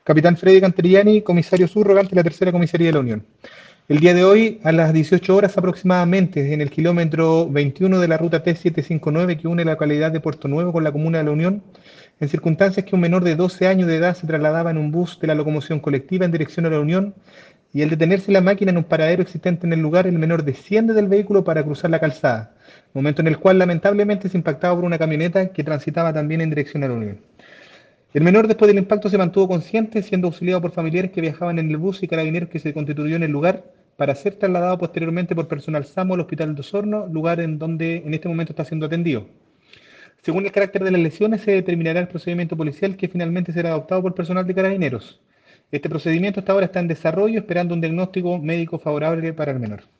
Capitán Freddy Canteriani, comisario subrogante de la Tercera Comisaría de la Unión. El día de hoy, a las 18 horas aproximadamente, en el kilómetro 21 de la ruta T759 que une la localidad de Puerto Nuevo con la comuna de La Unión, en circunstancias que un menor de 12 años de edad se trasladaba en un bus de la locomoción colectiva en dirección a La Unión, y al detenerse la máquina en un paradero existente en el lugar, el menor desciende del vehículo para cruzar la calzada, momento en el cual lamentablemente es impactado por una camioneta que transitaba también en dirección a La Unión. El menor, después del impacto, se mantuvo consciente, siendo auxiliado por familiares que viajaban en el bus y carabineros que se constituyó en el lugar para ser trasladado posteriormente por personal SAMU al Hospital de Osorno, lugar en donde en este momento está siendo atendido. Según el carácter de las lesiones, se determinará el procedimiento policial que finalmente será adoptado por personal de carabineros. Este procedimiento hasta ahora está en desarrollo, esperando un diagnóstico médico favorable para el menor.